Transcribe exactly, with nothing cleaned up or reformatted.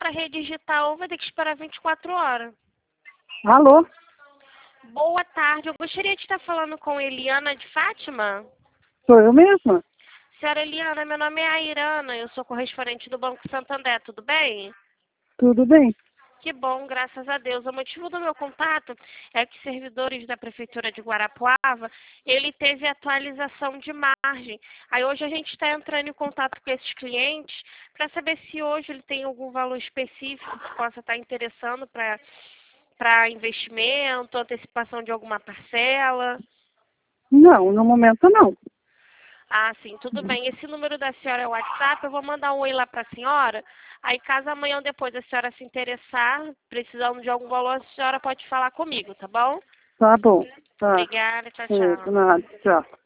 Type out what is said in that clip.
para redigitar ou vai ter que esperar vinte e quatro horas. Alô? Boa tarde, eu gostaria de estar falando com Eliana de Fátima. Sou eu mesma? Senhora Eliana, meu nome é Airana, eu sou correspondente do Banco Santander, tudo bem? Tudo bem? Que bom, graças a Deus. O motivo do meu contato é que servidores da Prefeitura de Guarapuava, ele teve atualização de margem. Aí hoje a gente está entrando em contato com esses clientes para saber se hoje ele tem algum valor específico que possa estar interessando para para investimento, antecipação de alguma parcela. Não, no momento não. Ah, sim, tudo bem. Esse número da senhora é o WhatsApp, eu vou mandar um oi lá para a senhora. Aí, caso amanhã ou depois a senhora se interessar, precisando de algum valor, a senhora pode falar comigo, tá bom? Tá bom. Tá. Obrigada, tchau, É, de tchau. nada. Tchau.